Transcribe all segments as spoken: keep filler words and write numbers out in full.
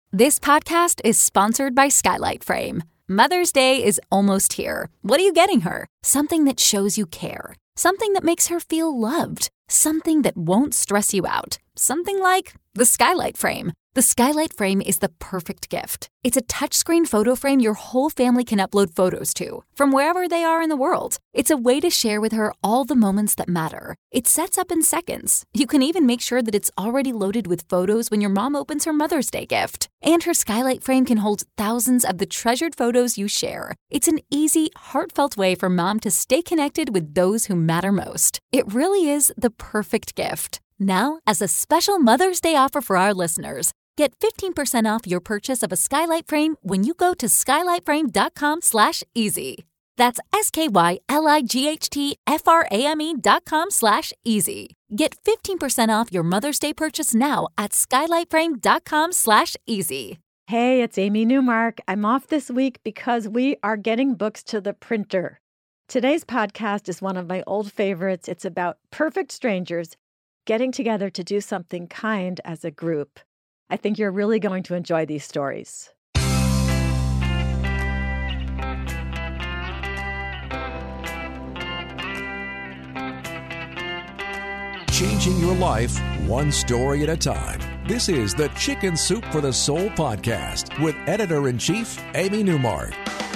This podcast is sponsored by Skylight Frame. Mother's Day is almost here. What are you getting her? Something that shows you care. Something that makes her feel loved. Something that won't stress you out. Something like the Skylight Frame. The Skylight Frame is the perfect gift. It's a touchscreen photo frame your whole family can upload photos to, from wherever they are in the world. It's a way to share with her all the moments that matter. It sets up in seconds. You can even make sure that it's already loaded with photos when your mom opens her Mother's Day gift. And her Skylight Frame can hold thousands of the treasured photos you share. It's an easy, heartfelt way for mom to stay connected with those who matter most. It really is the perfect gift. Now, as a special Mother's Day offer for our listeners, get fifteen percent off your purchase of a Skylight Frame when you go to skylightframe.com slash easy. That's S-K-Y-L-I-G-H-T-F-R-A-M-E dot com slash easy. Get fifteen percent off your Mother's Day purchase now at skylightframe.com slash easy. Hey, it's Amy Newmark. I'm off this week because we are getting books to the printer. Today's podcast is one of my old favorites. It's about perfect strangers getting together to do something kind as a group. I think you're really going to enjoy these stories. Changing your life one story at a time. This is the Chicken Soup for the Soul podcast with Editor-in-Chief Amy Newmark.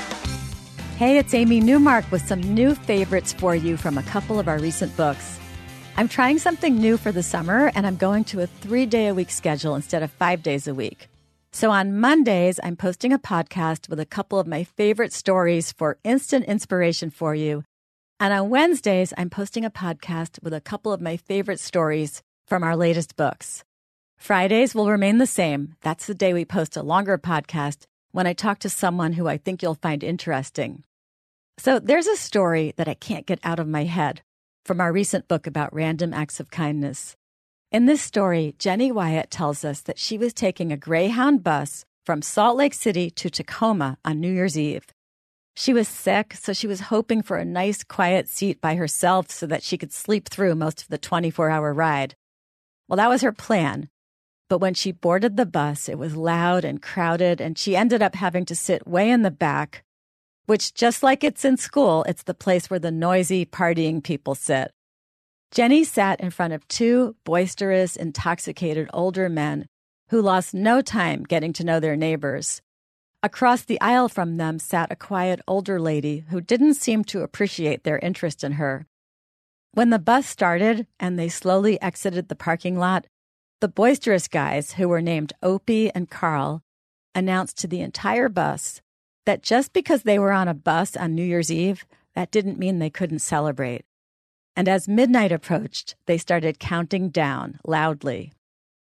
Hey, it's Amy Newmark with some new favorites for you from a couple of our recent books. I'm trying something new for the summer, and I'm going to a three-day-a-week schedule instead of five days a week. So on Mondays, I'm posting a podcast with a couple of my favorite stories for instant inspiration for you. And on Wednesdays, I'm posting a podcast with a couple of my favorite stories from our latest books. Fridays will remain the same. That's the day we post a longer podcast when I talk to someone who I think you'll find interesting. So there's a story that I can't get out of my head from our recent book about random acts of kindness. In this story, Jenny Wyatt tells us that she was taking a Greyhound bus from Salt Lake City to Tacoma on New Year's Eve. She was sick, so she was hoping for a nice, quiet seat by herself so that she could sleep through most of the twenty-four hour ride. Well, that was her plan. But when she boarded the bus, it was loud and crowded, and she ended up having to sit way in the back, which, just like it's in school, it's the place where the noisy, partying people sit. Jenny sat in front of two boisterous, intoxicated older men who lost no time getting to know their neighbors. Across the aisle from them sat a quiet older lady who didn't seem to appreciate their interest in her. When the bus started and they slowly exited the parking lot, the boisterous guys, who were named Opie and Carl, announced to the entire bus that just because they were on a bus on New Year's Eve, that didn't mean they couldn't celebrate. And as midnight approached, they started counting down loudly.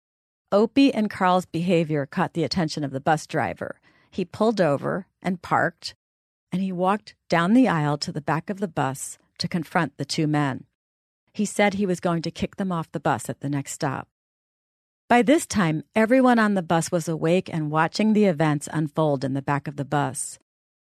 Opie and Carl's behavior caught the attention of the bus driver. He pulled over and parked, and he walked down the aisle to the back of the bus to confront the two men. He said he was going to kick them off the bus at the next stop. By this time, everyone on the bus was awake and watching the events unfold in the back of the bus.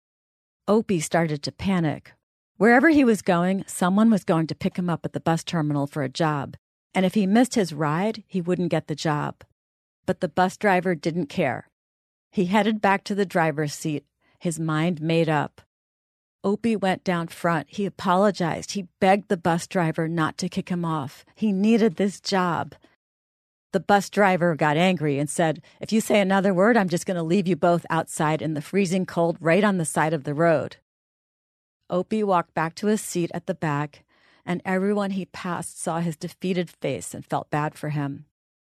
Opie started to panic. Wherever he was going, someone was going to pick him up at the bus terminal for a job, and if he missed his ride, he wouldn't get the job. But the bus driver didn't care. He headed back to the driver's seat, his mind made up. Opie went down front. He apologized. He begged the bus driver not to kick him off. He needed this job. The bus driver got angry and said, "If you say another word, I'm just going to leave you both outside in the freezing cold right on the side of the road." Opie walked back to his seat at the back, and everyone he passed saw his defeated face and felt bad for him.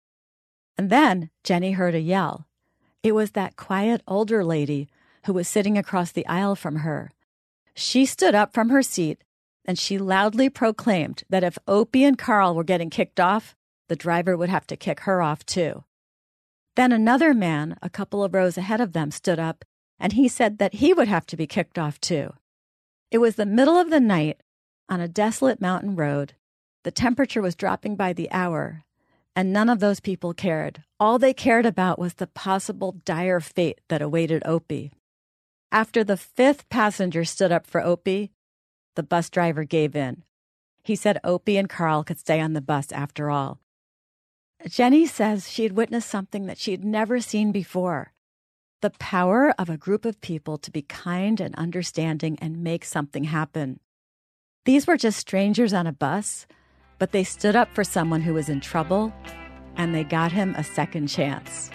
And then Jenny heard a yell. It was that quiet older lady who was sitting across the aisle from her. She stood up from her seat, and she loudly proclaimed that if Opie and Carl were getting kicked off, the driver would have to kick her off too. Then another man, a couple of rows ahead of them, stood up, and he said that he would have to be kicked off too. It was the middle of the night on a desolate mountain road. The temperature was dropping by the hour, and none of those people cared. All they cared about was the possible dire fate that awaited Opie. After the fifth passenger stood up for Opie, the bus driver gave in. He said Opie and Carl could stay on the bus after all. Jenny says she had witnessed something that she had never seen before. The power of a group of people to be kind and understanding and make something happen. These were just strangers on a bus, but they stood up for someone who was in trouble, and they got him a second chance.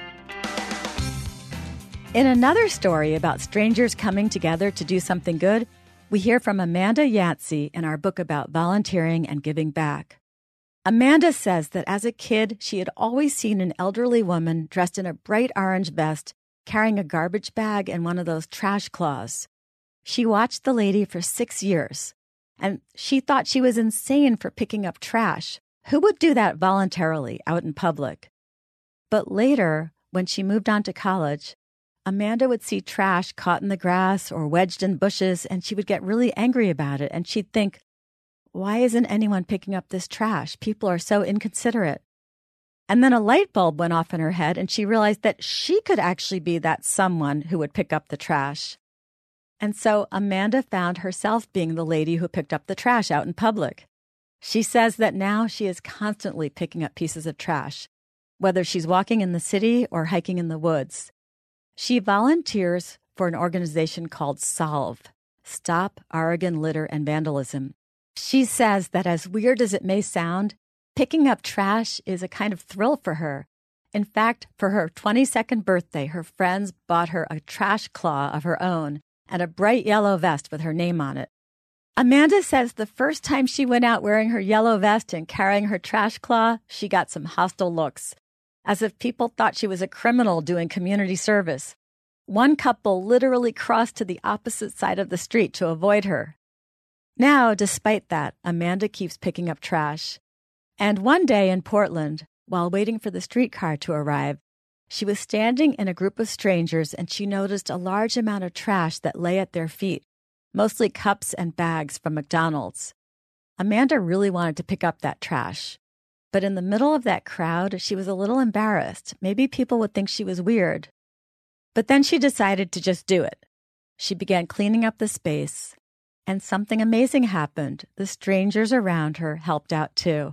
In another story about strangers coming together to do something good, we hear from Amanda Yancey in our book about volunteering and giving back. Amanda says that as a kid, she had always seen an elderly woman dressed in a bright orange vest carrying a garbage bag and one of those trash claws. She watched the lady for six years, and she thought she was insane for picking up trash. Who would do that voluntarily out in public? But later, when she moved on to college, Amanda would see trash caught in the grass or wedged in bushes, and she would get really angry about it, and she'd think, why isn't anyone picking up this trash? People are so inconsiderate. And then a light bulb went off in her head, and she realized that she could actually be that someone who would pick up the trash. And so Amanda found herself being the lady who picked up the trash out in public. She says that now she is constantly picking up pieces of trash, whether she's walking in the city or hiking in the woods. She volunteers for an organization called SOLVE, Stop Oregon Litter and Vandalism. She says that as weird as it may sound, picking up trash is a kind of thrill for her. In fact, for her twenty-second birthday, her friends bought her a trash claw of her own and a bright yellow vest with her name on it. Amanda says the first time she went out wearing her yellow vest and carrying her trash claw, she got some hostile looks, as if people thought she was a criminal doing community service. One couple literally crossed to the opposite side of the street to avoid her. Now, despite that, Amanda keeps picking up trash. And one day in Portland, while waiting for the streetcar to arrive, she was standing in a group of strangers and she noticed a large amount of trash that lay at their feet, mostly cups and bags from McDonald's. Amanda really wanted to pick up that trash. But in the middle of that crowd, she was a little embarrassed. Maybe people would think she was weird. But then she decided to just do it. She began cleaning up the space, and something amazing happened. The strangers around her helped out too.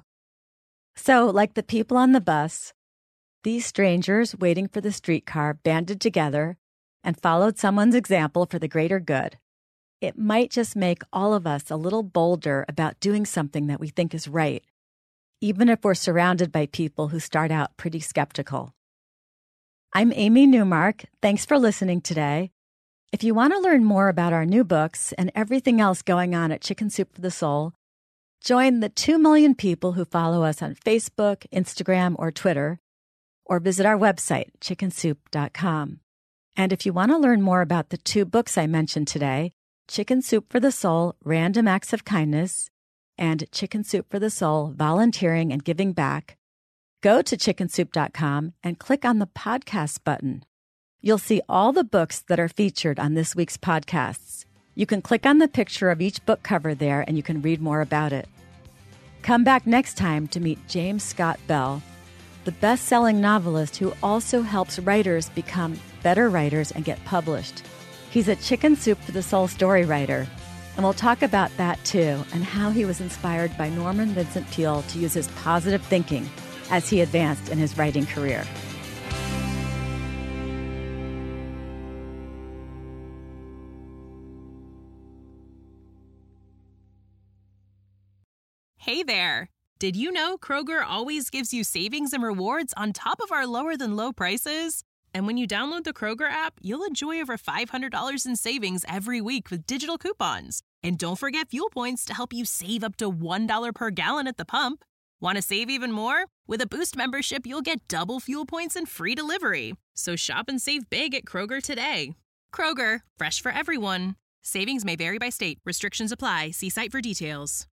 So, like the people on the bus, these strangers waiting for the streetcar banded together and followed someone's example for the greater good. It might just make all of us a little bolder about doing something that we think is right, even if we're surrounded by people who start out pretty skeptical. I'm Amy Newmark. Thanks for listening today. If you want to learn more about our new books and everything else going on at Chicken Soup for the Soul, join the two million people who follow us on Facebook, Instagram, or Twitter, or visit our website, chicken soup dot com. And if you want to learn more about the two books I mentioned today, Chicken Soup for the Soul, Random Acts of Kindness, and Chicken Soup for the Soul, Volunteering and Giving Back, go to chicken soup dot com and click on the podcast button. You'll see all the books that are featured on this week's podcasts. You can click on the picture of each book cover there and you can read more about it. Come back next time to meet James Scott Bell, the best-selling novelist who also helps writers become better writers and get published. He's a Chicken Soup for the Soul story writer, and we'll talk about that too and how he was inspired by Norman Vincent Peale to use his positive thinking as he advanced in his writing career. Hey there! Did you know Kroger always gives you savings and rewards on top of our lower-than-low prices? And when you download the Kroger app, you'll enjoy over five hundred dollars in savings every week with digital coupons. And don't forget fuel points to help you save up to one dollar per gallon at the pump. Want to save even more? With a Boost membership, you'll get double fuel points and free delivery. So shop and save big at Kroger today. Kroger, fresh for everyone. Savings may vary by state. Restrictions apply. See site for details.